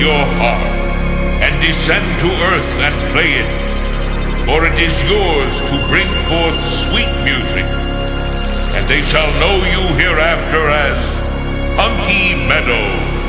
your harp, and descend to earth and play it, for it is yours to bring forth sweet music, and they shall know you hereafter as Hunky Meadow.